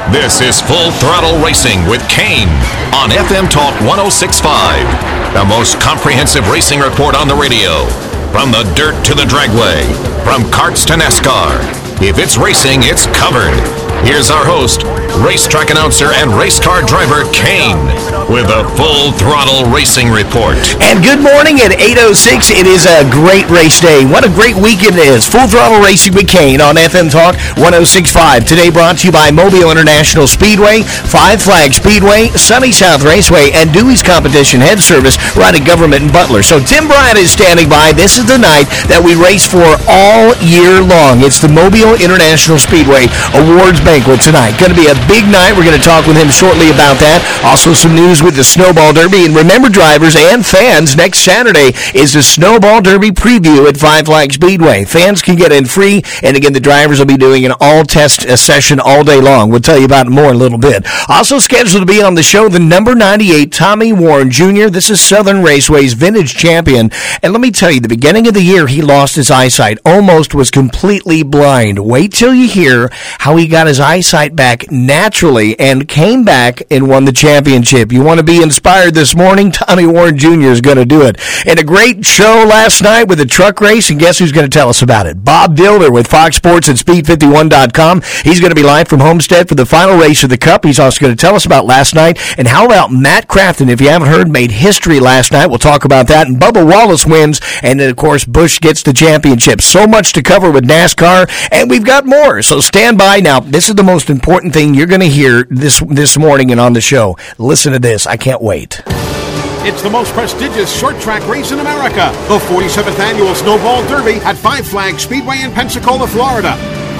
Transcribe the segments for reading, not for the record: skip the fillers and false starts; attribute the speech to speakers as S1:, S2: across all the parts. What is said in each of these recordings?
S1: This is Full Throttle Racing with Kane on FM Talk 106.5, the most comprehensive racing report on the radio. From the dirt to the dragway, from karts to NASCAR. If it's racing, it's covered. Here's our host, racetrack announcer and race car driver Kane, with a Full Throttle Racing report.
S2: And good morning at 8:06. It is a great race day. What a great weekend it is. Full Throttle Racing with Kane on FM Talk 106.5. Today brought to you by Mobile International Speedway, Five Flag Speedway, Sunny South Raceway, and Dewey's Competition Head Service right at Government and Butler. So Tim Bryant is standing by. This is the night that we race for all year long. It's the Mobile International Speedway Awards Banquet tonight. Going to be a big night. We're going to talk with him shortly about that. Also some news with the Snowball Derby. And remember, drivers and fans, next Saturday is the Snowball Derby preview at Five Flag Speedway. Fans can get in free, and again, the drivers will be doing an all-test session all day long. We'll tell you about it more in a little bit. Also scheduled to be on the show, the number 98, Tommy Warren Jr. This is Southern Raceway's vintage champion. And let me tell you, the beginning of the year, he lost his eyesight. Almost was completely blind. Wait till you hear how he got his eyesight back naturally and came back and won the championship. You want to be inspired this morning? Tommy Warren Jr. is going to do it. And a great show last night with the truck race, and guess who's going to tell us about it? Bob Dilder with Fox Sports and Speed51.com. He's going to be live from Homestead for the final race of the Cup. He's also going to tell us about last night. And how about Matt Crafton? If you haven't heard, made history last night. We'll talk about that. And Bubba Wallace wins. And then, of course, Busch gets the championship. So much to cover with NASCAR, and we've got more. So stand by. Now, this is the most important thing you're going to hear this morning and on the show. Listen to this. I can't wait.
S3: It's the most prestigious short track race in America, the 47th Annual Snowball Derby at Five Flag Speedway in Pensacola, Florida.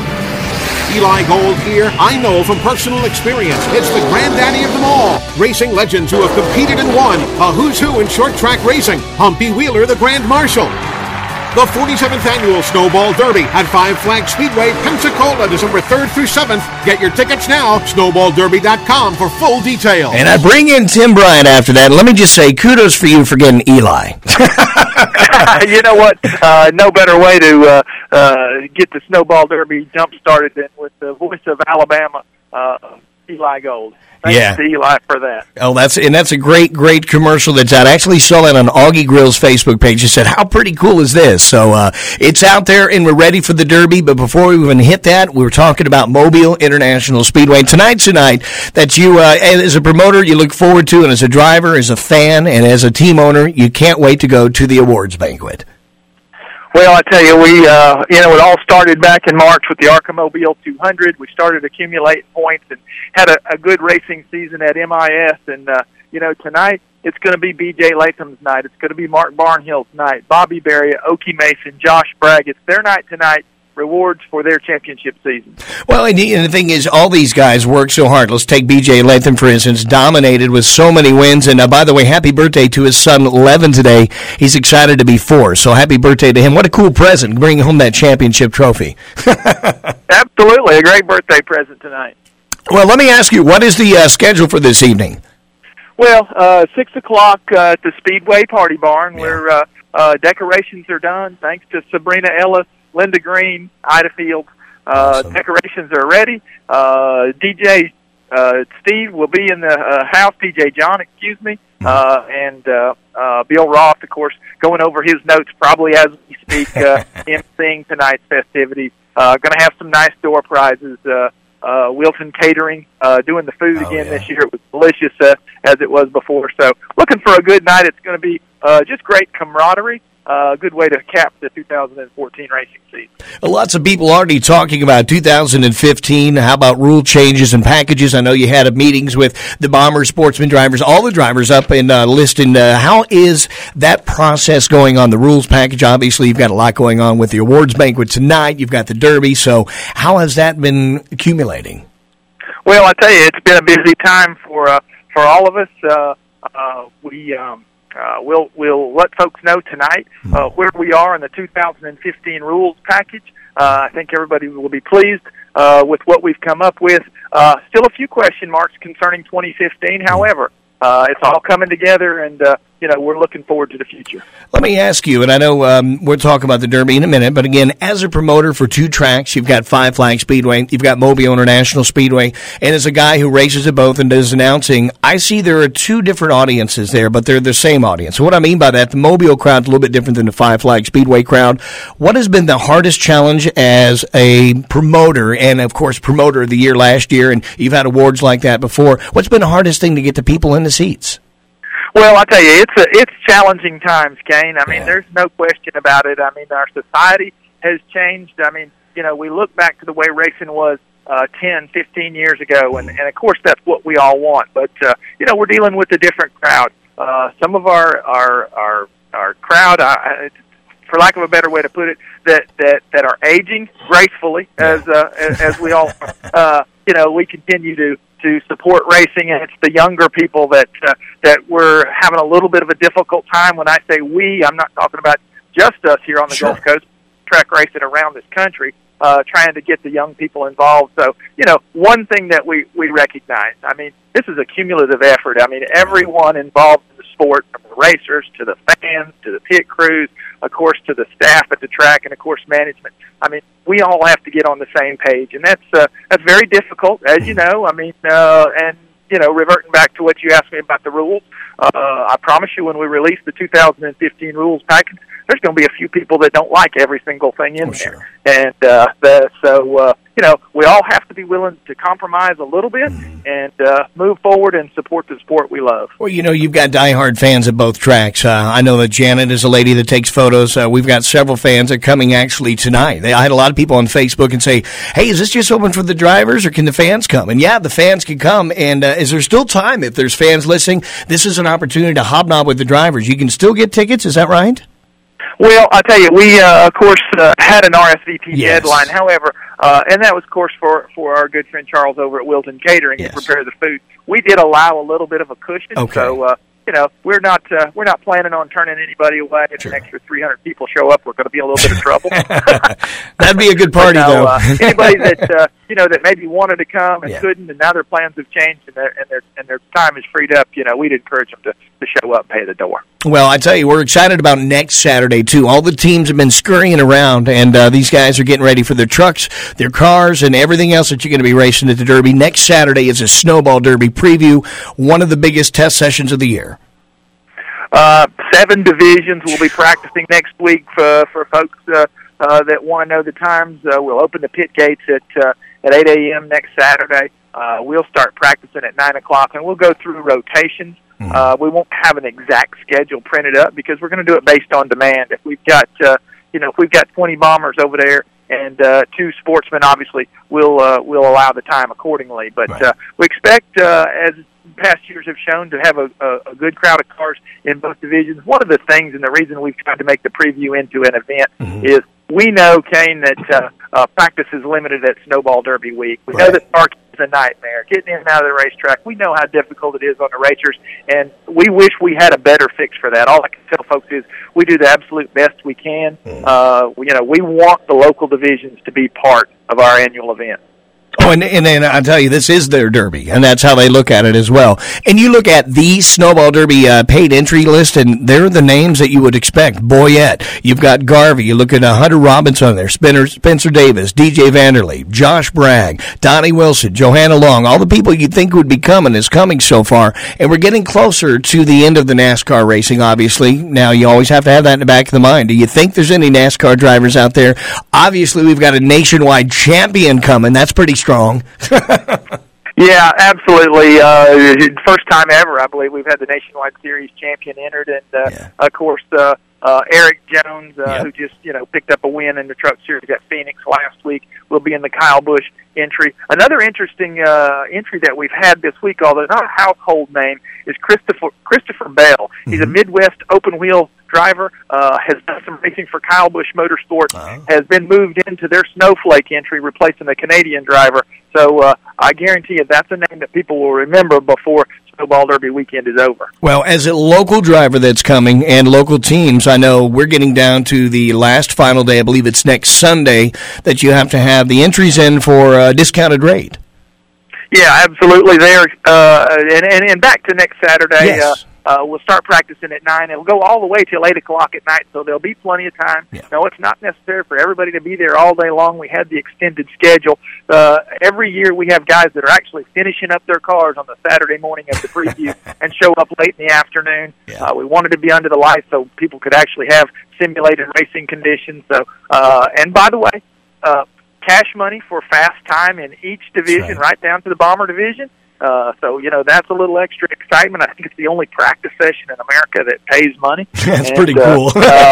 S3: Eli Gold here. I know from personal experience, it's the granddaddy of them all. Racing legends who have competed and won. A who's who in short track racing. Humpy Wheeler, the Grand Marshal. The 47th Annual Snowball Derby at Five Flag Speedway, Pensacola, December 3rd through 7th. Get your tickets now, snowballderby.com for full details.
S2: And I bring in Tim Bryant after that. Let me just say, kudos for you for getting Eli.
S4: You know what? No better way to get the Snowball Derby jump-started than with the voice of Alabama, Eli Gold. Thanks to Eli for that.
S2: Oh, that's a great commercial that's out. I actually saw that on Augie Grill's Facebook page. He said, how pretty cool is this? So it's out there, and we're ready for the Derby. But before we even hit that, we were talking about Mobile International Speedway. Tonight's a night that you, as a promoter, you look forward to, and as a driver, as a fan, and as a team owner, you can't wait to go to the awards banquet.
S4: Well, I tell you, it all started back in March with the ARCA Mobile 200. We started accumulating points and had a good racing season at MIS. And, tonight it's going to be B.J. Latham's night. It's going to be Mark Barnhill's night. Bobby Berry, Okie Mason, Josh Bragg. It's their night tonight. Rewards for their championship season.
S2: Well, and the thing is, all these guys work so hard. Let's take B.J. Latham, for instance, dominated with so many wins. And by the way, happy birthday to his son, Levin, today. He's excited to be 4, so happy birthday to him. What a cool present, bringing home that championship trophy.
S4: Absolutely, a great birthday present tonight.
S2: Well, let me ask you, what is the schedule for this evening?
S4: Well, 6 o'clock at the Speedway Party Barn, where decorations are done, thanks to Sabrina Ellis, Linda Green, Ida Fields. Awesome. Decorations are ready. DJ Steve will be in the house, DJ John, excuse me, and Bill Roth, of course, going over his notes probably as we speak, emceeing tonight's festivities. Going to have some nice door prizes. Wilson Catering doing the food again this year. It was delicious as it was before. So looking for a good night. It's going to be just great camaraderie. A good way to cap the 2014 racing season.
S2: Lots of people already talking about 2015. How about rule changes and packages? I know you had meetings with the Bombers, Sportsman drivers, all the drivers up and listing. How is that process going on? The rules package, obviously, you've got a lot going on with the awards banquet tonight. You've got the Derby. So how has that been accumulating?
S4: Well, I tell you, it's been a busy time for all of us. We'll let folks know tonight where we are in the 2015 rules package. I think everybody will be pleased with what we've come up with. Still a few question marks concerning 2015. However, it's all coming together, and we're looking forward to the future.
S2: Let me ask you, and I know we'll talk about the Derby in a minute, but again, as a promoter for two tracks, you've got Five Flag Speedway, you've got Mobile International Speedway, and as a guy who races at both and does announcing, I see there are two different audiences there, but they're the same audience. So what I mean by that, the Mobile crowd's a little bit different than the Five Flag Speedway crowd. What has been the hardest challenge as a promoter, and of course promoter of the year last year, and you've had awards like that before, what's been the hardest thing to get the people in the seats?
S4: Well, I'll tell you, it's challenging times, Kane. I mean, there's no question about it. I mean, our society has changed. I mean, we look back to the way racing was 10, 15 years ago, and of course that's what we all want. But, we're dealing with a different crowd. Some of our crowd, for lack of a better way to put it, that are aging gracefully, as we all, we continue to support racing, and it's the younger people that we're having a little bit of a difficult time. When I say we, I'm not talking about just us here on the Gulf Coast, track racing around this country, trying to get the young people involved. So, one thing that we recognize, I mean, this is a cumulative effort. I mean, everyone involved in the sport, from the racers to the fans to the pit crews, of course, to the staff at the track, and of course, management. I mean, we all have to get on the same page, and that's very difficult, as you know. I mean, reverting back to what you asked me about the rules, I promise you, when we release the 2015 rules package, there's going to be a few people that don't like every single thing in there. And we all have to be willing to compromise a little bit and move forward and support the sport we love.
S2: Well, you've got diehard fans at both tracks. I know that Janet is a lady that takes photos. We've got several fans that are coming actually tonight. I had a lot of people on Facebook and say, hey, is this just open for the drivers or can the fans come? And yeah, the fans can come. And is there still time if there's fans listening? This is an opportunity to hobnob with the drivers. You can still get tickets. Is that right?
S4: Well, I'll tell you, we, of course, had an RSVP deadline. However, and that was, of course, for our good friend Charles over at Wilton Catering to prepare the food. We did allow a little bit of a cushion. So, we're not planning on turning anybody away. If an extra 300 people show up, we're going to be in a little bit of trouble.
S2: That'd be a good party, though.
S4: Anybody that that maybe wanted to come and couldn't, and now their plans have changed and their time is freed up, we'd encourage them to show up and pay the door.
S2: Well, I tell you, we're excited about next Saturday, too. All the teams have been scurrying around, and these guys are getting ready for their trucks, their cars, and everything else that you're going to be racing at the Derby. Next Saturday is a Snowball Derby preview, one of the biggest test sessions of the year.
S4: 7 divisions will be practicing next week for folks that want to know the times. We'll open the pit gates at 8 a.m. next Saturday. We'll start practicing at 9 o'clock, and we'll go through rotations. We won't have an exact schedule printed up because we're going to do it based on demand. If we've got, if we've got 20 bombers over there and 2 sportsmen, obviously we'll allow the time accordingly. But we expect, as past years have shown, to have a good crowd of cars in both divisions. One of the things, and the reason we've tried to make the preview into an event, is we know, Kane, that practice is limited at Snowball Derby week. We know that parking is a nightmare. Getting in and out of the racetrack, we know how difficult it is on the racers, and we wish we had a better fix for that. All I can tell folks is we do the absolute best we can. We want the local divisions to be part of our annual event.
S2: Oh, and I tell you, this is their Derby, and that's how they look at it as well. And you look at the Snowball Derby paid entry list, and they're the names that you would expect. Boyette, you've got Garvey, you look at Hunter Robinson there, Spencer Davis, DJ Vanderlee, Josh Bragg, Donnie Wilson, Johanna Long, all the people you'd think would be coming is coming so far. And we're getting closer to the end of the NASCAR racing, obviously. Now, you always have to have that in the back of the mind. Do you think there's any NASCAR drivers out there? Obviously, we've got a nationwide champion coming. That's pretty strong.
S4: Yeah, absolutely. First time ever, I believe, we've had the Nationwide Series champion entered, and of course, Eric Jones, who just picked up a win in the Truck Series at Phoenix last week, will be in the Kyle Busch entry. Another interesting entry that we've had this week, although not a household name, is Christopher Bell. He's a Midwest open wheel driver, has done some racing for Kyle Busch Motorsports, has been moved into their Snowflake entry, replacing the Canadian driver. So I guarantee you that's a name that people will remember before Snowball Derby weekend is over.
S2: Well, as a local driver that's coming and local teams, I know we're getting down to the last final day. I believe it's next Sunday that you have to have the entries in for a discounted rate.
S4: Yeah, absolutely. There, and back to next Saturday.
S2: Yes.
S4: we'll start practicing at 9. It'll go all the way till 8 o'clock at night, so there'll be plenty of time.
S2: Yeah.
S4: No, it's not necessary for everybody to be there all day long. We had the extended schedule. Every year we have guys that are actually finishing up their cars on the Saturday morning of the preview and show up late in the afternoon.
S2: Yeah.
S4: We wanted to be under the lights so people could actually have simulated racing conditions. So, and by the way, cash money for fast time in each division, right down to the bomber division. So, that's a little extra excitement. I think it's the only practice session in America that pays money.
S2: That's pretty cool.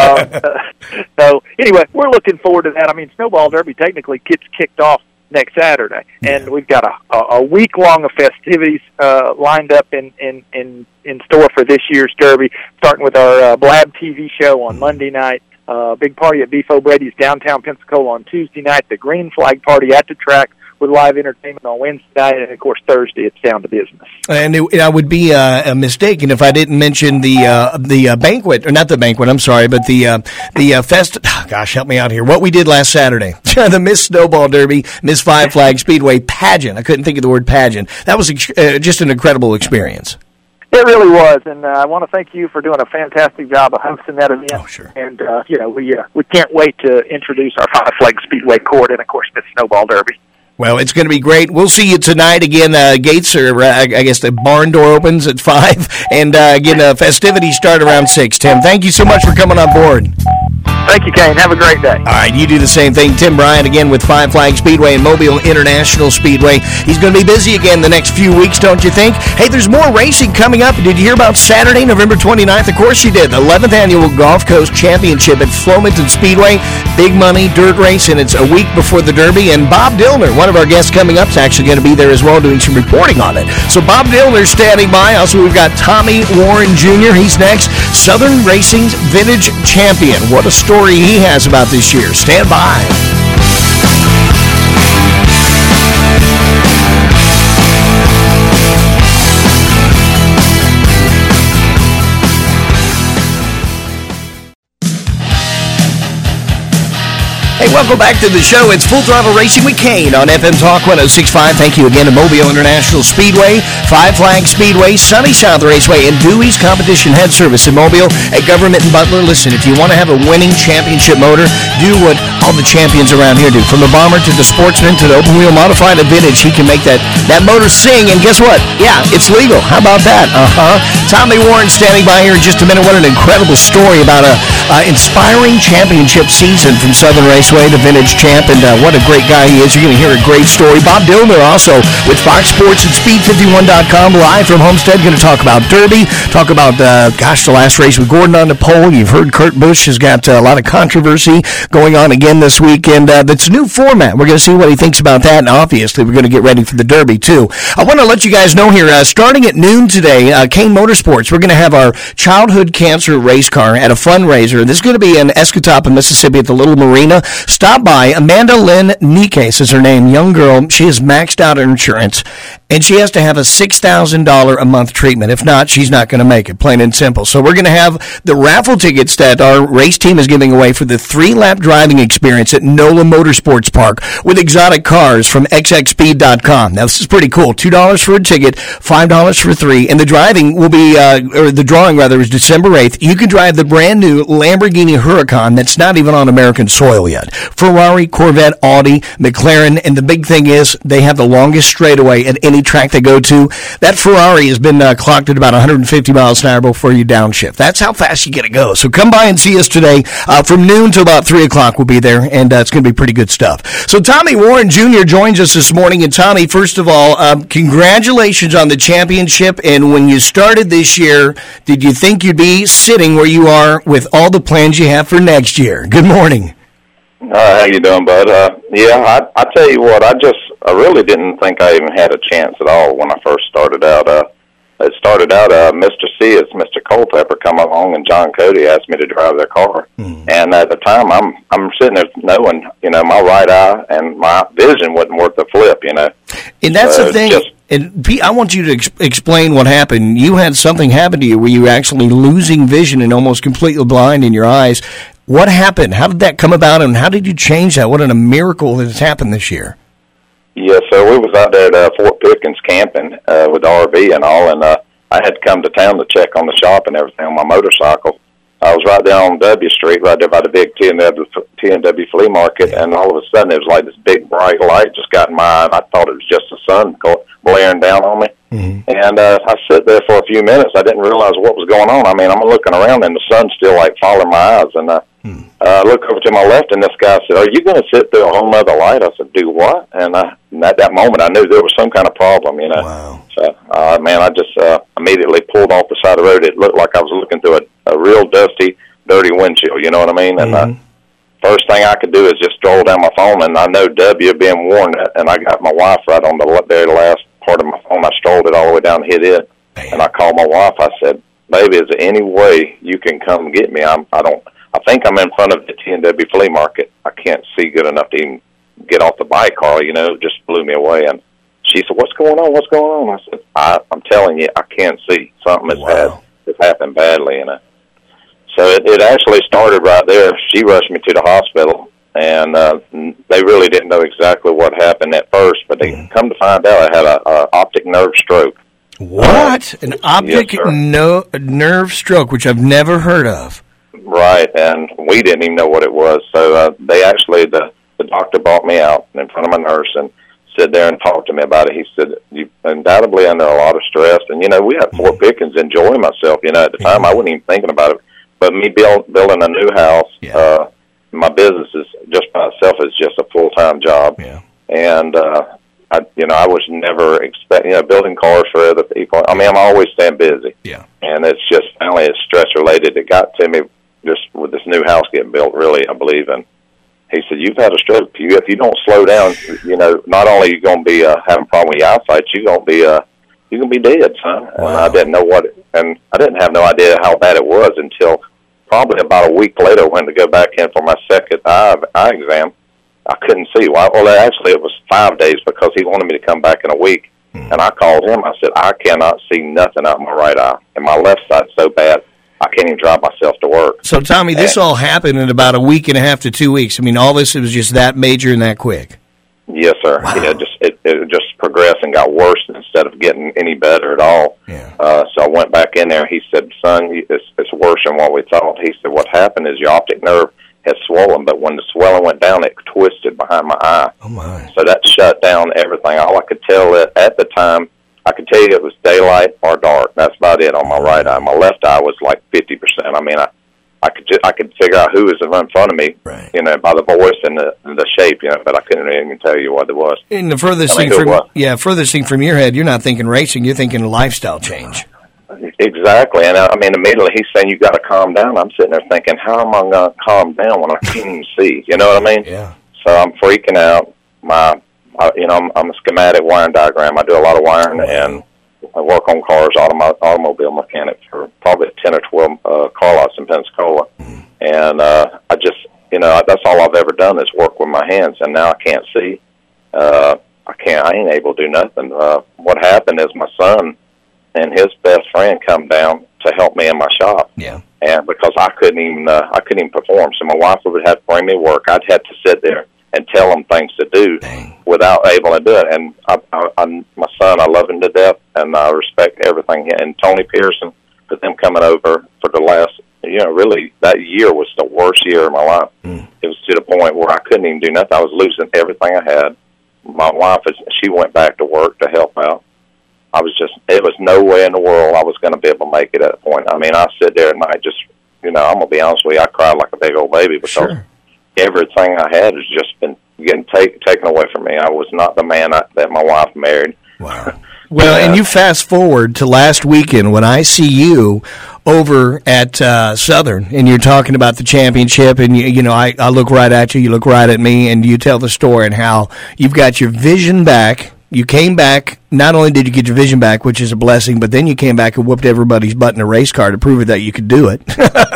S4: So, anyway, we're looking forward to that. I mean, Snowball Derby technically gets kicked off next Saturday, and we've got a week-long of festivities lined up in store for this year's Derby, starting with our Blab TV show on Monday night. Big party at Beef O'Brady's downtown Pensacola on Tuesday night, the Green Flag Party at the track with live entertainment on Wednesday night, and, of course, Thursday it's Down to Business.
S2: And I would be a mistake if I didn't mention the banquet, or not the banquet, I'm sorry, but the fest. Gosh, help me out here. What we did last Saturday, the Miss Snowball Derby, Miss Five Flag Speedway pageant. I couldn't think of the word pageant. That was just an incredible experience.
S4: It really was, and I want to thank you for doing a fantastic job of hosting that event.
S2: Oh, sure.
S4: And we can't wait to introduce our Five Flag Speedway court and, of course, Miss Snowball Derby.
S2: Well, it's going to be great. We'll see you tonight. Again, gates are, I guess the barn door opens at 5. And again, festivities start around 6. Tim, thank you so much for coming on board.
S4: Thank you, Kane. Have a great day.
S2: All right, you do the same thing. Tim Bryant again with Five Flag Speedway and Mobile International Speedway. He's going to be busy again the next few weeks, don't you think? Hey, there's more racing coming up. Did you hear about Saturday, November 29th? Of course you did. The 11th Annual Gulf Coast Championship at Flomaton Speedway. Big money dirt race, and it's a week before the Derby. And Bob Dillner, one of our guests coming up, is actually going to be there as well doing some reporting on it. So Bob Dillner's standing by. Also, we've got Tommy Warren Jr. He's next. Southern Racing's Vintage Champion. What a story he has about this year. Stand by. Hey, welcome back to the show. It's Full Throttle Racing with Kane on FM Talk 106.5. Thank you again to Mobile International Speedway, Five Flag Speedway, Sunny South Raceway, and Dewey's Competition Head Service in Mobile at Government and Butler. Listen, if you want to have a winning championship motor, do what all the champions around here do. From the Bomber to the Sportsman to the Open Wheel Modified and Vintage, he can make that motor sing. And guess what? Yeah, it's legal. How about that? Tommy Warren standing by here in just a minute. What an incredible story about a inspiring championship season from Southern Raceway, the Vintage Champ, and what a great guy he is. You're going to hear a great story. Bob Dillner also with Fox Sports and Speed51.com live from Homestead. Going to talk about Derby, talk about, the last race with Gordon on the pole. You've heard Kurt Busch has got a lot of controversy going on again this week, and that's a new format. We're going to see what he thinks about that, and obviously we're going to get ready for the Derby too. I want to let you guys know here, starting at noon today, Kane Motorsports, we're going to have our childhood cancer race car at a fundraiser. This is going to be in Escatawpa, Mississippi at the Little Marina. Stop by. Amanda Lynn Nikes is her name, young girl. She has maxed out her insurance, and she has to have a $6,000 a month treatment. If not, she's not going to make it, plain and simple. So we're going to have the raffle tickets that our race team is giving away for the 3-lap driving experience at NOLA Motorsports Park with exotic cars from xxspeed.com. Now, this is pretty cool. $2 for a ticket, $5 for 3, and the driving will be, or the drawing rather, is December 8th. You can drive the brand new Lamborghini Huracan that's not even on American soil yet. Ferrari, Corvette, Audi, McLaren, and the big thing is they have the longest straightaway at any track they go to. That Ferrari has been clocked at about 150 miles an hour before you downshift. That's how fast you get to go. So come by and see us today. From noon to about 3 o'clock we'll be there, and it's going to be pretty good stuff. So Tommy Warren Jr. joins us this morning. And Tommy, first of all, congratulations on the championship. And when you started this year, did you think you'd be sitting where you are with all the plans you have for next year? Good morning.
S5: How you doing, bud? I tell you what, I really didn't think I even had a chance at all when I first started out. It started out, Mr. Mr. Culpepper come along, and John Cody asked me to drive their car. And at the time, I'm sitting there knowing, my right eye and my vision wasn't worth a flip,
S2: And that's the thing. And Pete, I want you to explain what happened. You had something happen to you where you were actually losing vision and almost completely blind in your eyes. What happened? How did that come about, and how did you change that? What a miracle that has happened this year.
S5: Yeah, so we was out there at Fort Pickens camping with the RV and all, and I had come to town to check on the shop and everything on my motorcycle. I was right there on W Street, right there by the big T&W flea market, and all of a sudden it was like this big bright light just got in my eye, and I thought it was just the sun blaring down on me. Mm-hmm. And I sit there for a few minutes. I didn't realize what was going on. I mean, I'm looking around, and the sun's still like following my eyes. And I look over to my left, and this guy said, "Are you going to sit through a whole other light?" I said, "Do what?" And at that moment, I knew there was some kind of problem, you know.
S2: Wow.
S5: So, man, I just immediately pulled off the side of the road. It looked like I was looking through a real dusty, dirty windshield, you know what I mean? And first thing I could do is just stroll down my phone, and I know W being warned, and I got my wife right on the very last part of my phone. I strolled it all the way down and hit it, and I called my wife. I said, "Baby, is there any way you can come get me? I think I'm in front of the T&W flea market. I can't see good enough to even get off the bike, Carl. You know, it just blew me away." And she said, "What's going on? What's going on?" I said, I'm telling you, I can't see. Something has happened badly, you know. So it actually started right there. She rushed me to the hospital, and they really didn't know exactly what happened at first, but they come to find out I had a optic nerve stroke.
S2: What? An optic nerve stroke, which I've never heard of.
S5: Right, and we didn't even know what it was. So they actually, the doctor brought me out in front of my nurse and sit there and talk to me about it. He said, "You undoubtedly under a lot of stress." And, you know, we had Fort Pickens enjoying myself. You know, at the time I wasn't even thinking about it. But me building a new house, my business is just by itself is just a full-time job. Yeah. And, I was never expecting, building cars for other people. I mean, I'm always staying busy. Yeah. And it's just finally it's stress-related. It got to me just with this new house getting built, really, I believe. And he said, "You've had a stroke. If you don't slow down, not only are you going to be having a problem with your eyesight, you're going to be dead, son." Wow. And I didn't know and I didn't have no idea how bad it was until probably about a week later I went to go back in for my second eye exam. I couldn't see. Well, actually, it was 5 days because he wanted me to come back in a week. And I called him. I said, "I cannot see nothing out of my right eye. And my left side's so bad, I can't even drive myself to work."
S2: So, Tommy, this all happened in about a week and a half to 2 weeks. I mean, all this was just that major and that quick.
S5: Yes, sir. Wow. It just progressed and got worse instead of getting any better at all. Yeah. So I went back in there. He said, "Son, it's worse than what we thought." He said, "What happened is your optic nerve has swollen, but when the swelling went down, it twisted behind my eye." Oh, my. So that shut down everything. All I could tell at the time, I could tell you it was daylight or dark. That's about it on my right eye. My left eye was like 50%. I mean, I could figure out who was in front of me, right, by the voice and the shape, but I couldn't even tell you what it was.
S2: And the furthest thing from your head, you're not thinking racing, you're thinking lifestyle change.
S5: Exactly, and I mean, immediately he's saying, "You got to calm down." I'm sitting there thinking, how am I going to calm down when I can't even see? You know what I mean? Yeah. So I'm freaking out. I'm a schematic wiring diagram. I do a lot of wiring, and I work on cars, automobile mechanic for probably 10 or 12 car lots in Pensacola. And I just, that's all I've ever done is work with my hands, and now I can't see. I ain't able to do nothing. What happened is my son and his best friend come down to help me in my shop. Yeah. And because I couldn't even perform. So my wife would have to bring me work. I'd have to sit there and tell them things to do without able to do it. And my son, I love him to death, and I respect everything. And Tony Pearson, for them coming over for the last, really that year was the worst year of my life. It was to the point where I couldn't even do nothing. I was losing everything I had. My wife, she went back to work to help out. It was no way in the world I was going to be able to make it at that point. I mean, I sit there at night just, I'm going to be honest with you, I cried like a big old baby because everything I had has just been getting taken away from me. I was not the man that my wife married. Wow.
S2: Well, and you fast forward to last weekend when I see you over at Southern, and you're talking about the championship, and I look right at you, you look right at me, and you tell the story and how you've got your vision back. You came back, not only did you get your vision back, which is a blessing, but then you came back and whooped everybody's butt in a race car to prove that you could do it.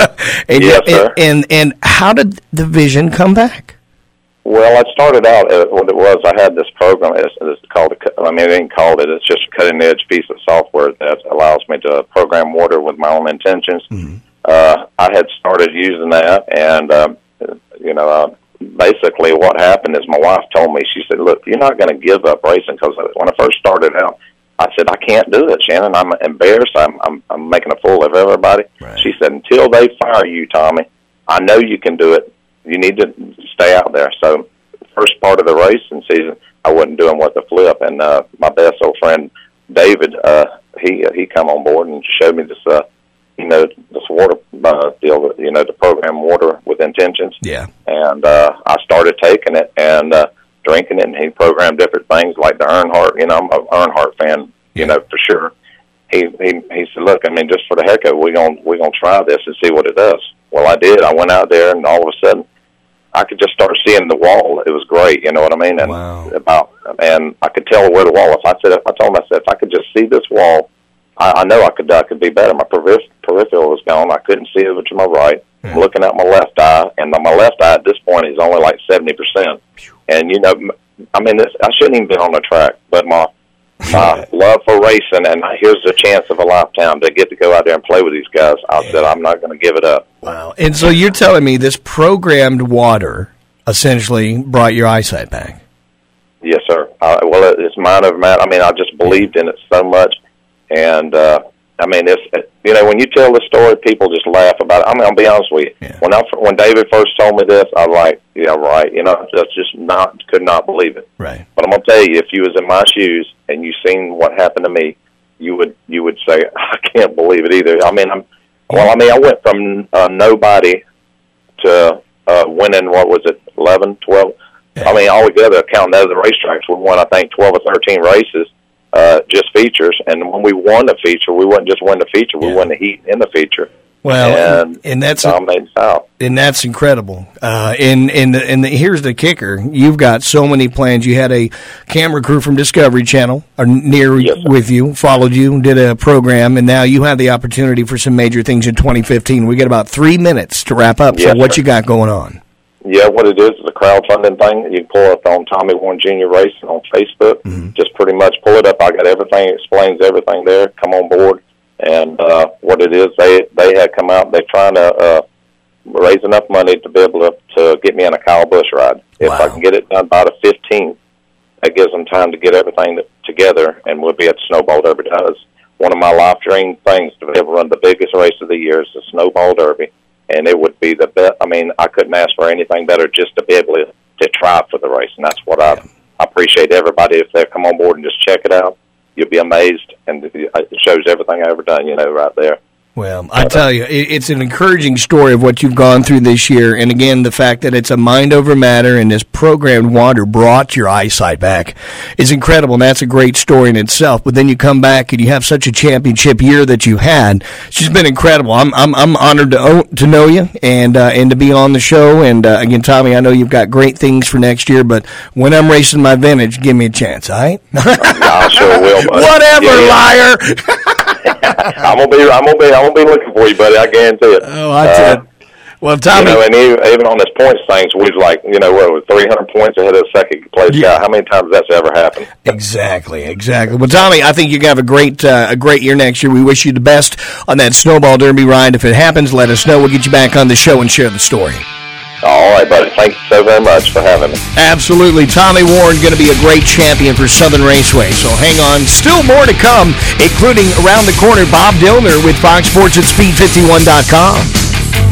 S2: And how did the vision come back?
S5: Well, I started out, what it was, I had this program, it's called, it ain't called it, it's just a cutting-edge piece of software that allows me to program water with my own intentions. Mm-hmm. I had started using that, and, basically what happened is my wife told me, she said, "Look, you're not going to give up racing," because when I first started out, I said, I can't do it, Shannon. I'm embarrassed. I'm making a fool of everybody.
S2: Right.
S5: She said, until they fire you, Tommy, I know you can do it. You need to stay out there. So first part of the racing season, I wasn't doing with the flip. And my best old friend, David, he come on board and showed me this, this water deal, to program water with intentions.
S2: Yeah.
S5: And I started taking it and drinking it, and he programmed different things like the Earnhardt. I'm an Earnhardt fan, for sure. He said, look, just for the heck of it, we're gonna try this and see what it does. Well, I did. I went out there, and all of a sudden, I could just start seeing the wall. It was great, you know what I mean? And
S2: wow.
S5: And I could tell where the wall was. I told myself, if I could just see this wall, I know I could be better. My peripheral was gone. I couldn't see it to my right. I'm looking at my left eye, and my left eye at this point is only like 70%. And I shouldn't even be on the track, but my love for racing, and here's the chance of a lifetime to get to go out there and play with these guys. I said, I'm not going to give it up.
S2: Wow. And so you're telling me this programmed water essentially brought your eyesight back?
S5: Yes, sir. Well, it's mine over matter. I just believed in it so much. And, it's, when you tell the story, people just laugh about it. I'll be honest with you.
S2: Yeah.
S5: When David first told me this, I was like, yeah, right. Could not believe it.
S2: Right.
S5: But I'm going to tell you, if you was in my shoes and you seen what happened to me, you would say, I can't believe it either. I went from nobody to winning, what was it, 11, 12? Yeah. Altogether, counting other racetracks, we won, I think, 12 or 13 races. Just features, and when we won the feature, we wouldn't just win the feature; we won the heat in the feature.
S2: Well, and that's incredible. And here's the kicker: you've got so many plans. You had a camera crew from Discovery Channel with you, followed you, did a program, and now you have the opportunity for some major things in 2015. We get about 3 minutes to wrap up. So, what you got going on?
S5: Yeah, what it is a crowdfunding thing. You can pull up on Tommy Warren Jr. Racing on Facebook. Mm-hmm. Just pretty much pull it up. I got everything, explains everything there. Come on board. And what it is, they had come out. They're trying to raise enough money to be able to get me on a Kyle Busch ride. If I can get it done by the 15th, that gives them time to get everything together, and we'll be at the Snowball Derby. That is one of my life dream things, to be able to run the biggest race of the year is the Snowball Derby. And it would be the best. I couldn't ask for anything better just to be able to try for the race. And that's what I appreciate everybody. If they come on board and just check it out, you'll be amazed. And it shows everything I ever done, right there.
S2: Well, I tell you, it's an encouraging story of what you've gone through this year. And again, the fact that it's a mind over matter and this programmed water brought your eyesight back is incredible. And that's a great story in itself. But then you come back and you have such a championship year that you had. It's just been incredible. I'm honored to know you and to be on the show. And again, Tommy, I know you've got great things for next year, but when I'm racing my vintage, give me a chance, all right?
S5: I sure will, buddy.
S2: Whatever, liar.
S5: I'm gonna be looking for you, buddy. I guarantee it.
S2: Oh, I did. Well, Tommy,
S5: and even on this points things, we was like, what, 300 points ahead of the second place guy. How many times that's ever happened?
S2: Exactly. Well, Tommy, I think you're gonna have a great year next year. We wish you the best on that Snowball Derby ride. If it happens, let us know. We'll get you back on the show and share the story.
S5: All right, buddy. Thank you so very much for having me.
S2: Absolutely. Tommy Warren going to be a great champion for Southern Raceway. So hang on. Still more to come, including around the corner, Bob Dillner with Fox Sports at Speed51.com.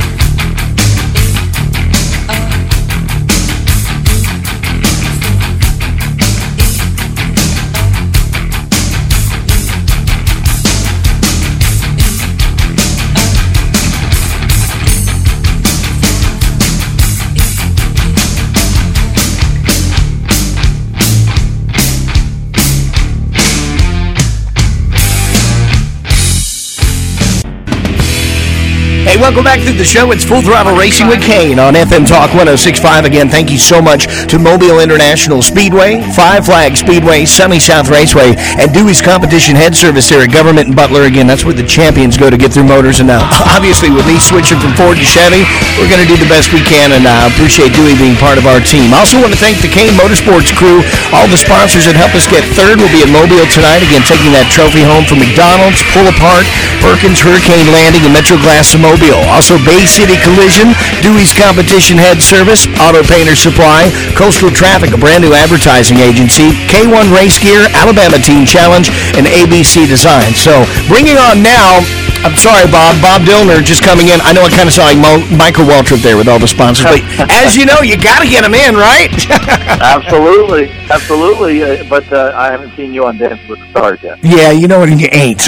S2: Hey, welcome back to the show. It's Full Throttle Racing with Kane on FM Talk 106.5. Again, thank you so much to Mobile International Speedway, Five Flag Speedway, Sunny South Raceway, and Dewey's Competition Head Service there at Government and Butler. Again, that's where the champions go to get their motors. And obviously, with me switching from Ford to Chevy, we're going to do the best we can, and I appreciate Dewey being part of our team. I also want to thank the Kane Motorsports crew, all the sponsors that helped us get third. Will be in Mobile tonight, again, taking that trophy home from McDonald's, Pull Apart, Perkins, Hurricane Landing, and Metro Glass of Mobile. Mobile. Also, Bay City Collision, Dewey's Competition Head Service, Auto Painter Supply, Coastal Traffic, a brand new advertising agency, K1 Race Gear, Alabama Team Challenge, and ABC Design. So, bringing on now, I'm sorry, Bob Dillner just coming in. I know I kind of sound like Michael Waltrip there with all the sponsors, but as you know, you got to get them in, right?
S6: Absolutely. But I haven't seen you on Dancing with the Stars yet.
S2: Yeah, you know what, you ain't.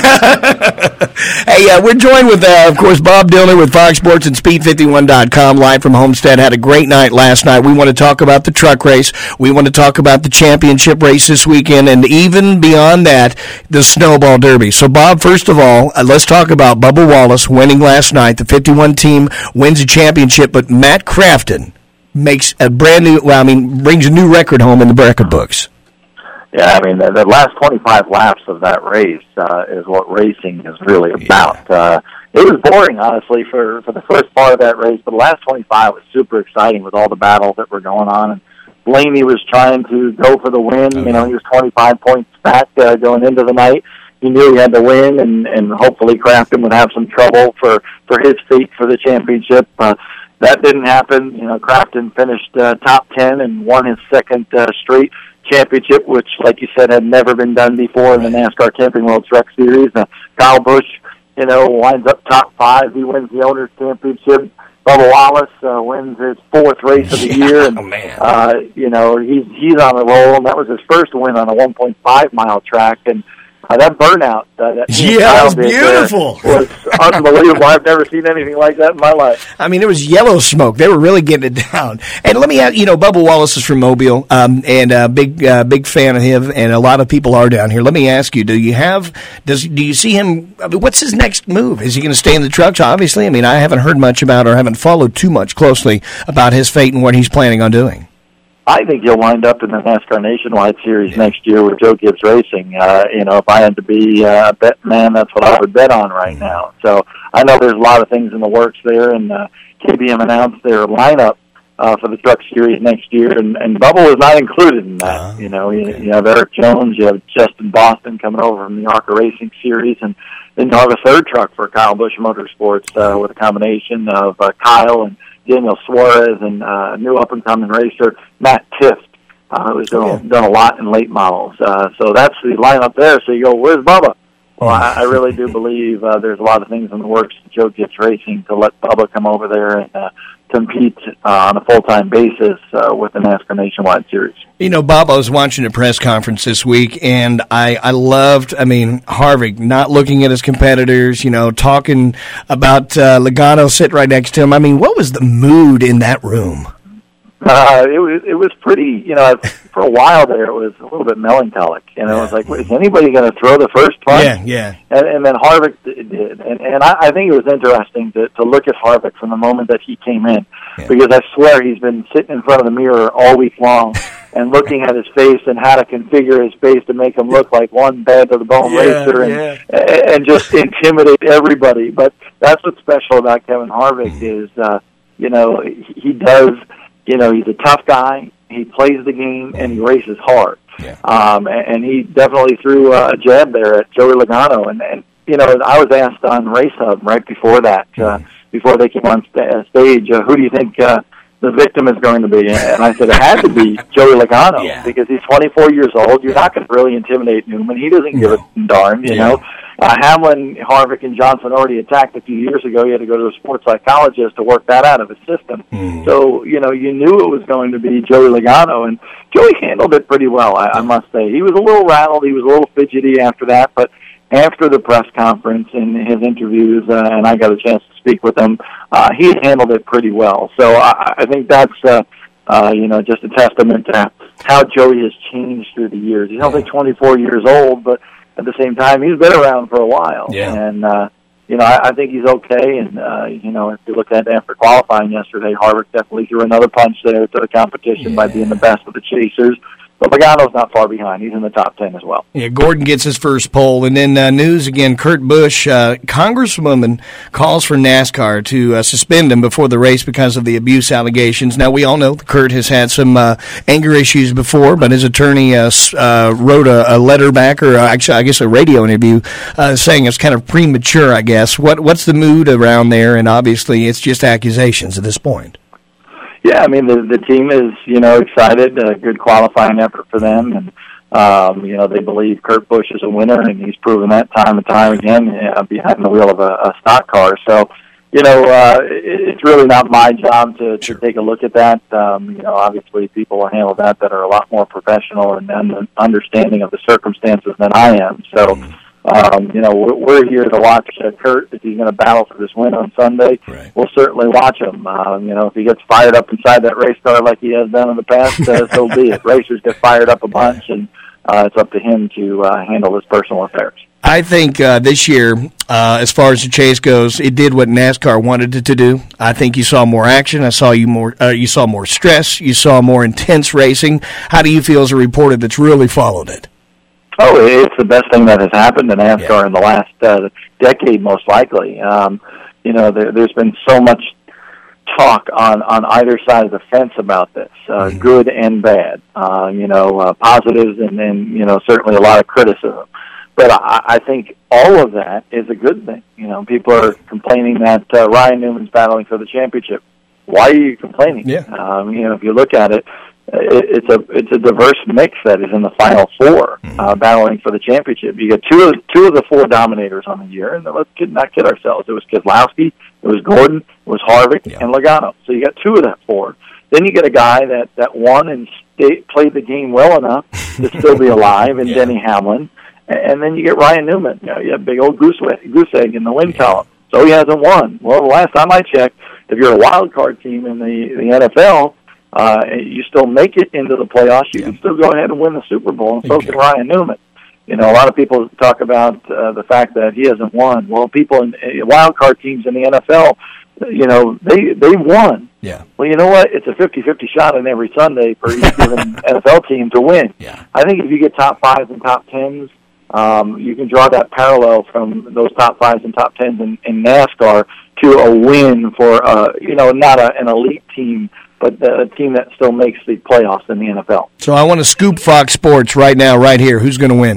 S2: Hey, we're joined with, of course, Bob Dillner with Fox Sports and Speed51.com, live from Homestead. Had a great night last night. We want to talk about the truck race. We want to talk about the championship race this weekend, and even beyond that, the Snowball Derby. So, Bob, first of all, let's talk about Bubba Wallace winning last night. The 51 team wins a championship, but Matt Crafton makes a brand new, brings a new record home in the record books.
S6: Yeah, I mean, the last 25 laps of that race is what racing is really about. It was boring, honestly, for the first part of that race, but the last 25 was super exciting with all the battles that were going on. And Blaney was trying to go for the win. He was 25 points back going into the night. He knew he had to win, and hopefully Crafton would have some trouble for his fate for the championship. That didn't happen. Crafton finished top 10 and won his second straight championship, which, like you said, had never been done before in the NASCAR Camping World Truck Series. Kyle Busch, winds up top 5. He wins the Owners' Championship. Bubba Wallace wins his 4th race of the year. And, he's on a roll, and that was his first win on a 1.5-mile track. And that burnout that
S2: was beautiful.
S6: Was unbelievable. I've never seen anything like that in my life.
S2: I mean, it was yellow smoke. They were really getting it down. And let me ask, Bubba Wallace is from Mobile, and a big fan of him, and a lot of people are down here. Let me ask you, do you see him, what's his next move? Is he going to stay in the trucks, obviously? I mean, I haven't heard much about or haven't followed too much closely about his fate and what he's planning on doing.
S6: I think he'll wind up in the NASCAR Nationwide Series next year with Joe Gibbs Racing. If I had to be a bet man, that's what I would bet on right now. So I know there's a lot of things in the works there, and KBM announced their lineup for the Truck Series next year, and Bubba was not included in that. You have Eric Jones, you have Justin Boston coming over from the ARCA Racing Series, and then you have a third truck for Kyle Busch Motorsports with a combination of Kyle and Daniel Suarez and new up-and-coming racer Matt Tift, who's done a lot in late models. So that's the lineup there. So you go, where's Bubba? Well, I really do believe there's a lot of things in the works at Joe Gibbs Racing to let Bubba come over there and compete on a full-time basis with the NASCAR Nationwide Series.
S2: Bob, I was watching a press conference this week, and I loved, Harvick not looking at his competitors, talking about Logano sitting right next to him. What was the mood in that room?
S6: It was pretty, for a while there, it was a little bit melancholic. It was like, is anybody going to throw the first punch?
S2: Yeah.
S6: And then Harvick did. And I think it was interesting to look at Harvick from the moment that he came in, because I swear he's been sitting in front of the mirror all week long and looking at his face and how to configure his face to make him look like one bad-to-the-bone racer and just intimidate everybody. But that's what's special about Kevin Harvick is, he does... he's a tough guy. He plays the game, and he races hard. Yeah. And he definitely threw a jab there at Joey Logano. And I was asked on Race Hub right before that, before they came on stage, who do you think the victim is going to be? And I said it had to be Joey Logano because he's 24 years old. You're not going to really intimidate Newman. He doesn't give a darn, you know. Hamlin, Harvick, and Johnson already attacked a few years ago. He had to go to a sports psychologist to work that out of his system. So, you knew it was going to be Joey Logano, and Joey handled it pretty well, I must say. He was a little rattled. He was a little fidgety after that, but after the press conference and his interviews, and I got a chance to speak with him, he handled it pretty well. So I think that's, just a testament to how Joey has changed through the years. He's only 24 years old, but at the same time, he's been around for a while. And, I think he's okay. And, if you look at after qualifying yesterday, Harvick definitely threw another punch there to the competition by being the best of the chasers. But Logano's not far behind. He's in the top 10 as well.
S2: Yeah, Gordon gets his first pole. And then news again, Kurt Busch, Congresswoman calls for NASCAR to suspend him before the race because of the abuse allegations. Now, we all know Kurt has had some anger issues before, but his attorney wrote a letter back, or actually, I guess a radio interview, saying it's kind of premature, I guess. What's the mood around there? And obviously, it's just accusations at this point.
S6: Yeah, I mean, the team is, excited, a good qualifying effort for them, and, they believe Kurt Busch is a winner, and he's proven that time and time again behind the wheel of a stock car. So, it's really not my job to take a look at that. Obviously people will handle that are a lot more professional and understanding of the circumstances than I am. So, we're here to watch Kurt if he's going to battle for this win on Sunday.
S2: Right.
S6: We'll certainly watch him. If he gets fired up inside that race car like he has done in the past, so be it. Racers get fired up a bunch, and it's up to him to handle his personal affairs.
S2: I think this year, as far as the chase goes, it did what NASCAR wanted it to do. I think you saw more action. You saw more stress. You saw more intense racing. How do you feel as a reporter that's really followed it?
S6: Oh, it's the best thing that has happened to NASCAR in the last decade, most likely. There's been so much talk on either side of the fence about this, good and bad. Positives and then, certainly a lot of criticism. But I think all of that is a good thing. People are complaining that Ryan Newman's battling for the championship. Why are you complaining?
S2: Yeah.
S6: If you look at it, it's a diverse mix that is in the Final Four battling for the championship. You get two of the four dominators on the year, and let's not kid ourselves. It was Keselowski, it was Gordon, it was Harvick, and Logano. So you got two of that four. Then you get a guy that won and played the game well enough to still be alive, and Denny Hamlin. And then you get Ryan Newman. You have big old goose egg in the win column. So he hasn't won. Well, the last time I checked, if you're a wild card team in the NFL, you still make it into the playoffs, you can still go ahead and win the Super Bowl, and so can Ryan Newman. A lot of people talk about the fact that he hasn't won. Well, people in wild card teams in the NFL, they won.
S2: Yeah.
S6: Well, you know what? It's a 50-50 shot on every Sunday for each given NFL team to win.
S2: Yeah.
S6: I think if you get top fives and top tens, you can draw that parallel from those top fives and top tens in NASCAR to a win for, not an elite team, but a team that still makes the playoffs in the NFL.
S2: So I want to scoop Fox Sports right now, right here. Who's going to win?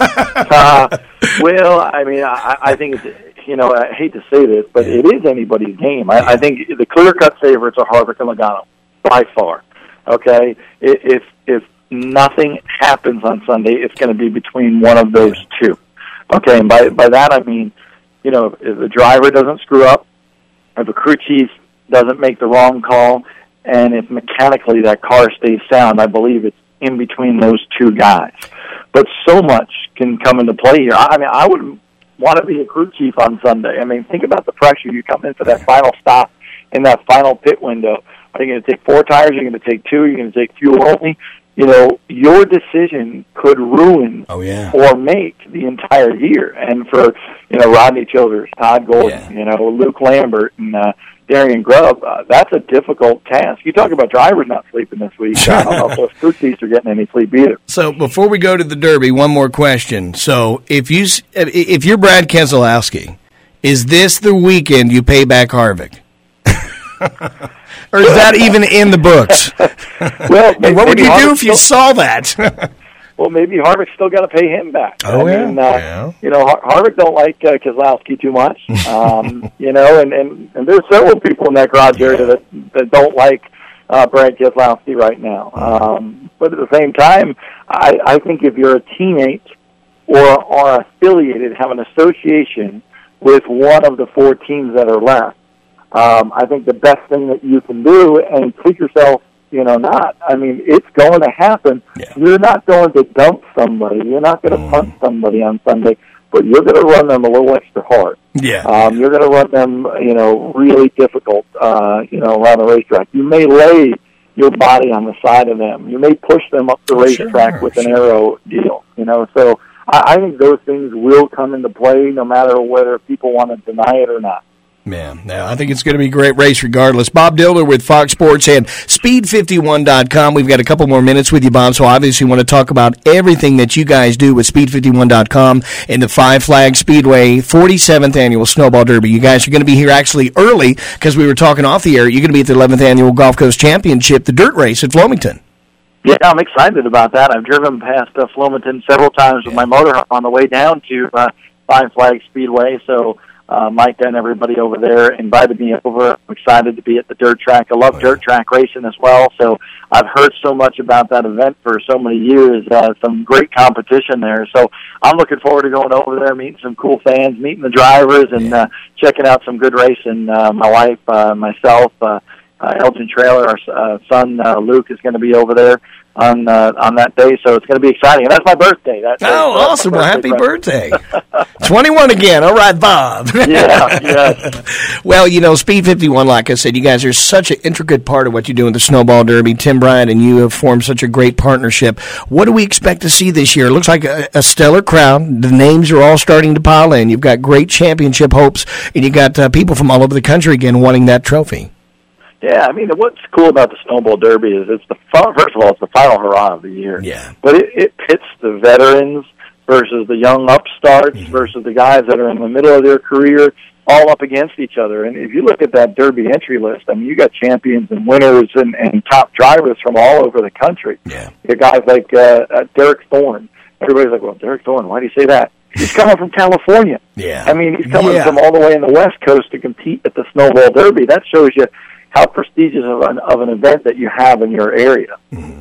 S6: Well, I mean, I think it's, I hate to say this, but it is anybody's game. I think the clear-cut favorites are Harvick and Logano, by far. Okay? If nothing happens on Sunday, it's going to be between one of those two. Okay, and by that I mean, if the driver doesn't screw up, if the crew chief doesn't make the wrong call, and if mechanically that car stays sound, I believe it's in between those two guys. But so much can come into play here. I mean, I would want to be a crew chief on Sunday. I mean, think about the pressure. You come in for that final stop in that final pit window. Are you going to take 4 tires? Are you going to take 2? Are you going to take fuel only? Your decision could ruin or make the entire year. And for, Rodney Childers, Todd Gordon, Luke Lambert, and Darian Grubb, that's a difficult task. You talk about drivers not sleeping this week. I don't know if crew chiefs are getting any sleep either.
S2: So before we go to the Derby, one more question. So if you're Brad Keselowski, is this the weekend you pay back Harvick? Or is that even in the books?
S6: Well,
S2: what would you do if you saw that?
S6: Well, maybe Harvick's still got to pay him back.
S2: Harvick
S6: don't like Keselowski too much. And there's several people in that garage area that don't like Brad Keselowski right now. But at the same time, I think if you're a teammate or are affiliated, have an association with one of the 4 teams that are left, I think the best thing that you can do and keep yourself, it's going to happen. Yeah. You're not going to dump somebody. You're not going to punt somebody on Sunday, but you're going to run them a little extra hard.
S2: Yeah.
S6: You're going to run them, really difficult, around the racetrack. You may lay your body on the side of them. You may push them up the racetrack with an arrow deal, So I think those things will come into play no matter whether people want to deny it or not.
S2: Yeah, I think it's going to be a great race regardless. Bob Dillner with Fox Sports and Speed51.com. We've got a couple more minutes with you, Bob, so obviously want to talk about everything that you guys do with Speed51.com and the Five Flag Speedway 47th Annual Snowball Derby. You guys are going to be here actually early because we were talking off the air. You're going to be at the 11th Annual Gulf Coast Championship, the dirt race at Flomaton.
S6: Yeah, I'm excited about that. I've driven past Flomaton several times with my motorhome on the way down to Five Flag Speedway, so Mike and everybody over there invited me over. I'm excited to be at the dirt track. I love dirt track racing as well, so I've heard so much about that event for so many years. Some great competition there, so I'm looking forward to going over there, meeting some cool fans, meeting the drivers, and checking out some good racing. My wife, myself, Elgin Trailer, our son Luke is going to be over there on that day, so it's going to be exciting. And that's my birthday. That's
S2: awesome. Well, happy birthday. 21 again. All right, Bob.
S6: Yeah.
S2: Well, Speed 51, like I said, you guys are such an intricate part of what you do in the Snowball Derby. Tim Bryant and you have formed such a great partnership. What do we expect to see this year? It looks like a stellar crowd. The names are all starting to pile in. You've got great championship hopes, and you got people from all over the country again wanting that trophy.
S6: Yeah, I mean, what's cool about the Snowball Derby is first of all, it's the final hurrah of the year.
S2: Yeah.
S6: But it pits the veterans versus the young upstarts versus the guys that are in the middle of their career all up against each other. And if you look at that Derby entry list, I mean, you got champions and winners and top drivers from all over the country.
S2: Yeah.
S6: You got guys like Derek Thorne. Everybody's like, well, Derek Thorne, why do you say that? He's coming from California.
S2: Yeah.
S6: I mean, he's coming from all the way in the West Coast to compete at the Snowball Derby. That shows you how prestigious of an event that you have in your area.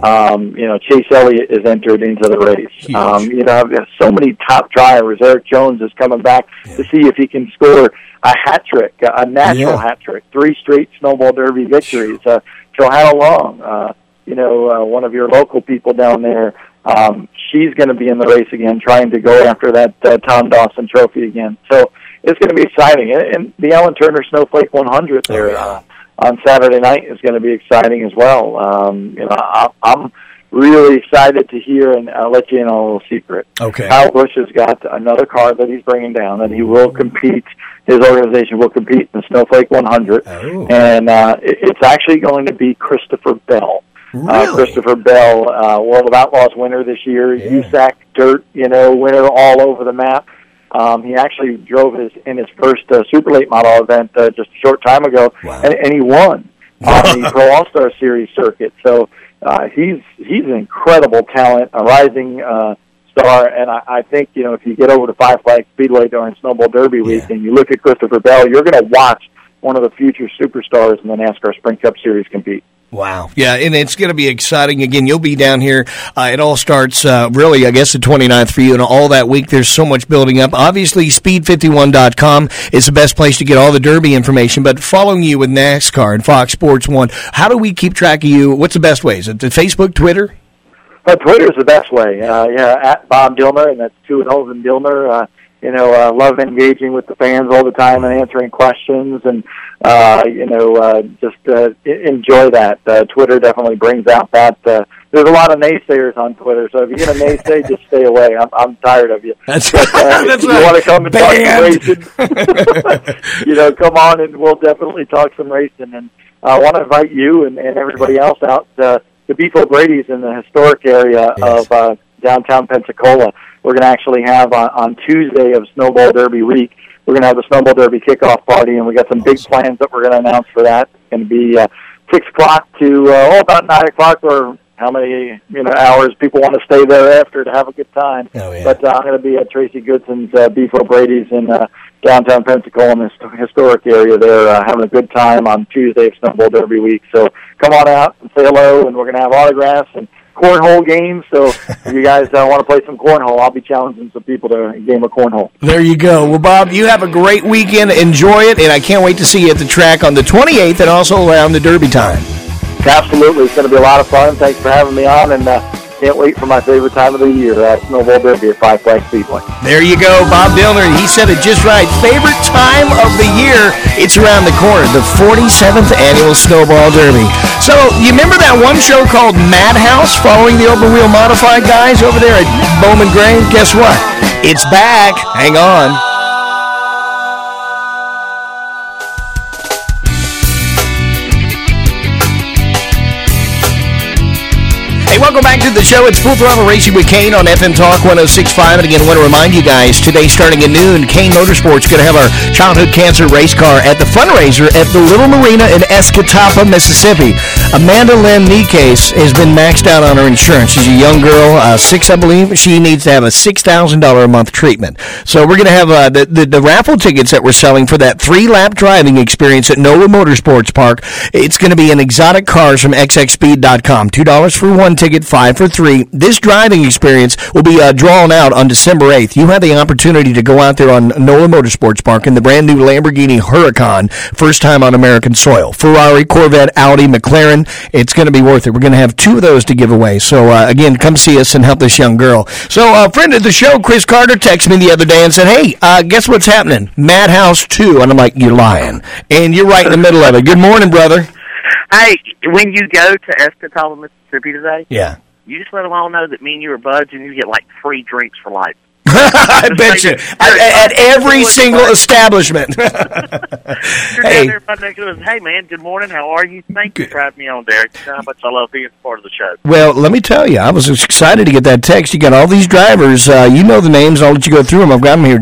S6: Chase Elliott is entered into the race. There's so many top drivers. Eric Jones is coming back to see if he can score a hat trick, a natural hat trick, 3 straight Snowball Derby victories. Johanna Long, one of your local people down there, she's going to be in the race again, trying to go after that Tom Dawson trophy again. So it's going to be exciting. And the Alan Turner Snowflake 100 there, on Saturday night is going to be exciting as well. I'm really excited to hear, and I'll let you in on a little secret.
S2: Okay.
S6: Kyle Busch has got another car that he's bringing down, and he will compete. His organization will compete in the Snowflake 100, and it's actually going to be Christopher Bell.
S2: Really?
S6: Christopher Bell, World of Outlaws winner this year, USAC Dirt, winner all over the map. He actually drove in his first super late model event just a short time ago, and he won on the Pro All-Star Series circuit. So he's an incredible talent, a rising star, and I think if you get over to Five Flag Speedway during Snowball Derby week and you look at Christopher Bell, you're going to watch one of the future superstars in the NASCAR Sprint Cup Series compete.
S2: Wow. Yeah, and it's going to be exciting. Again, you'll be down here. It all starts, really, I guess, the 29th for you, and all that week there's so much building up. Obviously, Speed51.com is the best place to get all the Derby information, but following you with NASCAR and Fox Sports 1, how do we keep track of you? What's the best way? Is it Facebook, Twitter?
S6: Twitter is the best way. At Bob Dillner, and that's 2 L's in Dillner. Love engaging with the fans all the time and answering questions, and just enjoy that. Twitter definitely brings out that. There's a lot of naysayers on Twitter, so if you're going to naysay, just stay away. I'm tired of you.
S2: That's
S6: but,
S2: that's
S6: if you
S2: right.
S6: want to come and talk some racing, come on, and we'll definitely talk some racing. And I want to invite you and everybody else out to Beef O'Brady's in the historic area of downtown Pensacola. We're going to actually have on Tuesday of Snowball Derby week, we're going to have the Snowball Derby kickoff party, and we got some big plans that we're going to announce for that. It's going to be 6 o'clock to about 9 o'clock, or how many hours people want to stay there after to have a good time.
S2: Oh, yeah.
S6: But I'm going to be at Tracy Goodson's Beef O'Brady's in downtown Pensacola in the historic area there, having a good time on Tuesday of Snowball Derby week. So come on out and say hello, and we're going to have autographs and cornhole games, so if you guys want to play some cornhole, I'll be challenging some people to a game of cornhole.
S2: There you go. Well, Bob, you have a great weekend. Enjoy it, and I can't wait to see you at the track on the 28th and also around the Derby time.
S6: Absolutely. It's going to be a lot of fun. Thanks for having me on, and can't wait for my favorite time of the year, Snowball Derby at Five Flag Speedway.
S2: There you go, Bob Dillner. He said it just right. Favorite time of the year, it's around the corner, the 47th Annual Snowball Derby. So, you remember that one show called Madhouse following the open wheel modified guys over there at Bowman Gray? Guess what? It's back. Hang on. Hey, welcome back to the show. It's Full Throttle Racing with Kane on FM Talk 106.5. And again, I want to remind you guys, today starting at noon, Kane Motorsports going to have our childhood cancer race car at the fundraiser at the Little Marina in Escatawpa, Mississippi. Amanda Lynn Nikes has been maxed out on her insurance. She's a young girl, 6, I believe. She needs to have a $6,000 a month treatment. So we're going to have the raffle tickets that we're selling for that 3-lap driving experience at NOLA Motorsports Park. It's going to be in exotic cars from xxspeed.com. $2 for one ticket, 5 for 3. This driving experience will be drawn out on December 8th. You have the opportunity to go out there on NOLA Motorsports Park in the brand new Lamborghini Huracan, first time on American soil. Ferrari, Corvette, Audi, McLaren. It's going to be worth it. We're going to have 2 of those to give away. So, again, come see us and help this young girl. So, a friend of the show, Chris Carter, texted me the other day and said, hey, guess what's happening? Madhouse 2. And I'm like, you're lying. And you're right in the middle of it. Good morning, brother.
S7: Hey, when you go to Escatawpa, Mississippi today,
S2: yeah,
S7: you just let them all know that me and you are buds, and you get like free drinks for life.
S2: I bet you. At every single establishment.
S7: Hey. Hey, man, good morning. How are you? Thank you for having me on, Derek. You know how much I love being part of the show.
S2: Well, let me tell you, I was excited to get that text. You got all these drivers. You know the names. I'll let you go through them. I've got them here.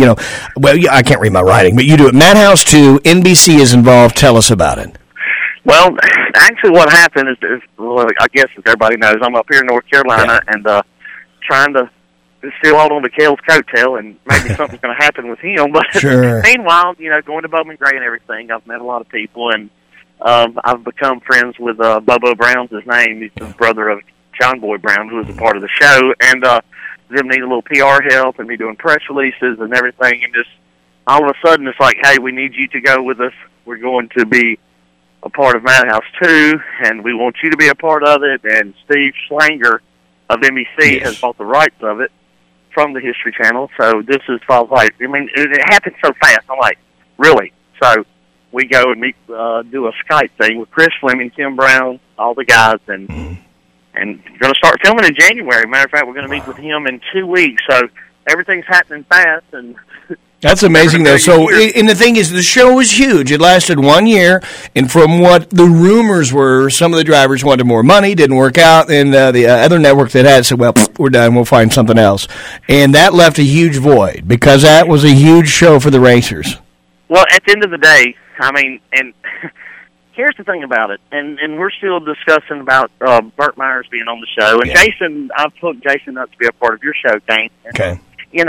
S2: I can't read my writing, but you do it. Madhouse 2, NBC is involved. Tell us about it.
S7: Well, actually what happened is I guess as everybody knows, I'm up here in North Carolina and trying to still hold on to Cale's coattail, and maybe something's going to happen with him. But
S2: sure.
S7: Meanwhile, going to Bowman Gray and everything, I've met a lot of people, and I've become friends with Bobo Brown's his name. He's the brother of John Boy Brown, who was a part of the show, and them need a little PR help and me doing press releases and everything, and just all of a sudden it's like, hey, we need you to go with us. We're going to be a part of Madhouse 2, and we want you to be a part of it, and Steve Schlanger of NBC has bought the rights of it from the History Channel, so this is like, it happened so fast. I'm like, really? So we go and do a Skype thing with Chris Fleming, Tim Brown, all the guys, and going to start filming in January. Matter of fact, we're going to meet with him in 2 weeks, so everything's happening fast, and
S2: that's amazing, though. So, and the thing is, the show was huge. It lasted 1 year, and from what the rumors were, some of the drivers wanted more money, didn't work out, and the other network that had said, well, we're done, we'll find something else. And that left a huge void, because that was a huge show for the racers.
S7: Well, at the end of the day, and here's the thing about it, and we're still discussing about Burt Myers being on the show, and Jason, I've hooked Jason up to be a part of your show, Kane.
S2: Okay.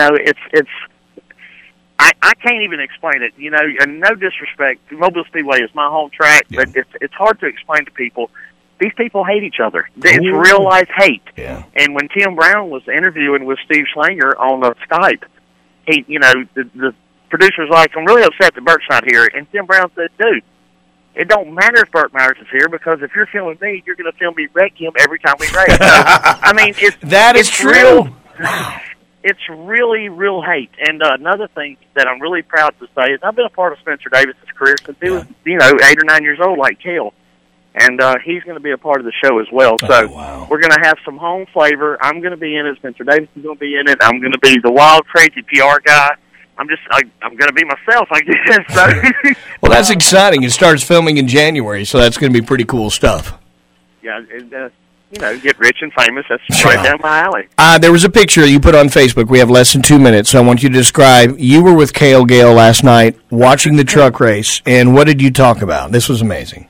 S7: I can't even explain it, and no disrespect. Mobile Speedway is my home track, but it's hard to explain to people. These people hate each other. It's real-life hate. Yeah. And when Tim Brown was interviewing with Steve Schlanger on Skype, the producer's like, I'm really upset that Burt's not here. And Tim Brown said, dude, it don't matter if Burt Myers is here, because if you're filming me, you're going to film me wreck him every time we race. So, it's
S2: true.
S7: Real. It's really real hate. And another thing that I'm really proud to say is I've been a part of Spencer Davis's career since he was, 8 or 9 years old, like Cale. And he's going to be a part of the show as well. So we're going to have some home flavor. I'm going to be in it. Spencer Davis is going to be in it. I'm going to be the wild, crazy PR guy. I'm going to be myself, I guess. So.
S2: Well, that's exciting. It starts filming in January, so that's going to be pretty cool stuff.
S7: Yeah, get rich and famous. That's right down my alley.
S2: There was a picture you put on Facebook. We have less than 2 minutes, so I want you to describe. You were with Cale Gale last night watching the truck race, and what did you talk about? This was amazing.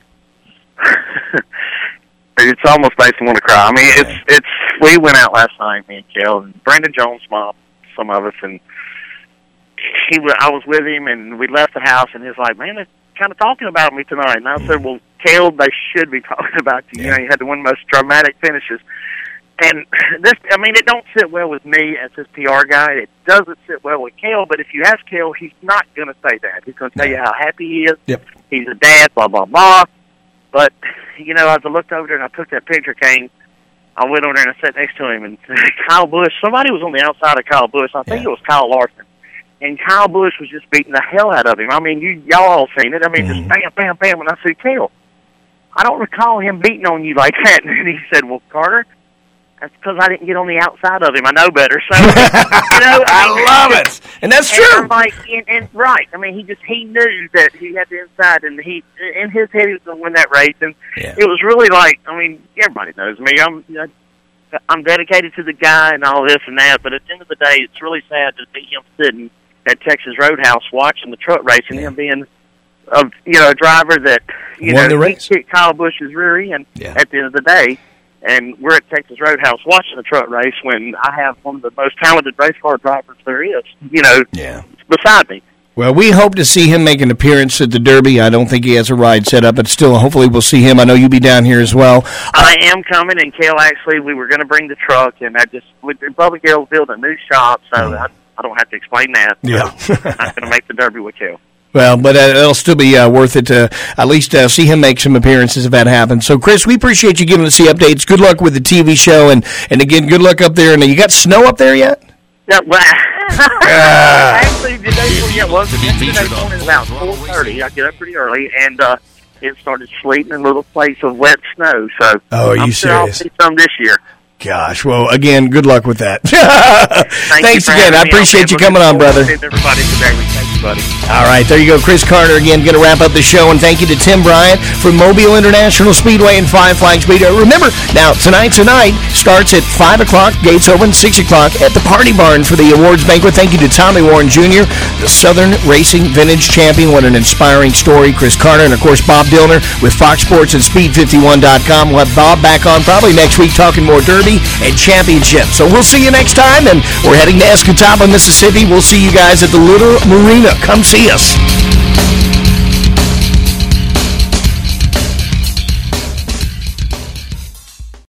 S7: It's almost makes me want to cry. We went out last night, me and Cale, and Brandon Jones' mom, some of us, and I was with him, and we left the house, and he's like, man, they're kind of talking about me tonight. And I said, well, Cale, they should be talking about you. You had one of the most dramatic finishes. And it don't sit well with me as his PR guy. It doesn't sit well with Cale, but if you ask Cale, he's not going to say that. He's going to tell you how happy he is.
S2: Yep.
S7: He's a dad, blah, blah, blah. But, as I looked over there and I took that picture, Kane, I went over there and I sat next to him, and Kyle Busch, somebody was on the outside of Kyle Busch. I think it was Kyle Larson. And Kyle Busch was just beating the hell out of him. Y'all all seen it. Just bam, bam, bam. And I said, Cale, I don't recall him beating on you like that. And he said, well, Carter, That's because I didn't get on the outside of him. I know better. So,
S2: I love it, and that's true.
S7: And I'm like, and right. I mean, he knew that he had the inside, and he in his head he was going to win that race, and it was really like, I mean, everybody knows me. I'm dedicated to the guy and all this and that, but at the end of the day, it's really sad to see him sitting at Texas Roadhouse watching the truck race and him being, a driver that
S2: won the race.
S7: He kicked Kyle Busch's rear end at the end of the day. And we're at Texas Roadhouse watching the truck race when I have one of the most talented race car drivers there is, beside me.
S2: Well, we hope to see him make an appearance at the Derby. I don't think he has a ride set up, but still, hopefully we'll see him. I know you'll be down here as well.
S7: I am coming, and Kel, actually, we were going to bring the truck, and Bubba Gale's building a new shop, so I don't have to explain that.
S2: Yeah.
S7: So I'm not going to make the Derby with Kel.
S2: Well, but it'll still be worth it to at least see him make some appearances if that happens. So, Chris, we appreciate you giving us the updates. Good luck with the TV show, and again, good luck up there. And you got snow up there yet?
S7: Yeah, well, actually, yesterday morning about 4:30. I get up pretty early, and it started sleeting in a little place of wet snow. So,
S2: are you
S7: I'm sure I'll see some this year.
S2: Gosh, well, again, good luck with that. Thanks again. I appreciate you coming on, brother.
S7: Everybody today. Thank you, buddy.
S2: All right, there you go. Chris Carter again going to wrap up the show, and thank you to Tim Bryant from Mobile International Speedway and Five Flags Speedway. Remember, now, tonight's the night starts at 5 o'clock, gates open, 6 o'clock at the Party Barn for the awards banquet. Thank you to Tommy Warren Jr., the Southern Racing Vintage Champion. What an inspiring story. Chris Carter, and, of course, Bob Dillner with Fox Sports and Speed51.com. We'll have Bob back on probably next week talking more Derby and championship. So we'll see you next time, and we're heading to Escatawpa, Mississippi. We'll see you guys at the Little Marina. Come see us.